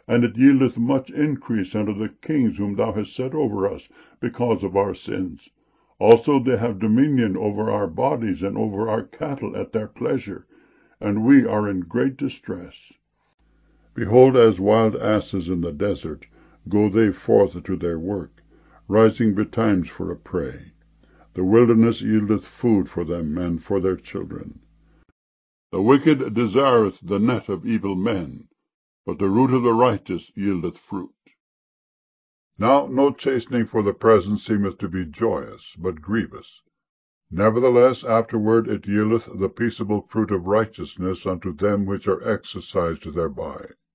and it yieldeth much increase unto the kings whom thou hast set over us because of our sins. Also they have dominion over our bodies and over our cattle at their pleasure, and we are in great distress. Behold, as wild asses in the desert, go they forth to their work, rising betimes for a prey. The wilderness yieldeth food for them and for their children. The wicked desireth the net of evil men, but the root of the righteous yieldeth fruit. Now no chastening for the present seemeth to be joyous, but grievous. Nevertheless afterward it yieldeth the peaceable fruit of righteousness unto them which are exercised thereby.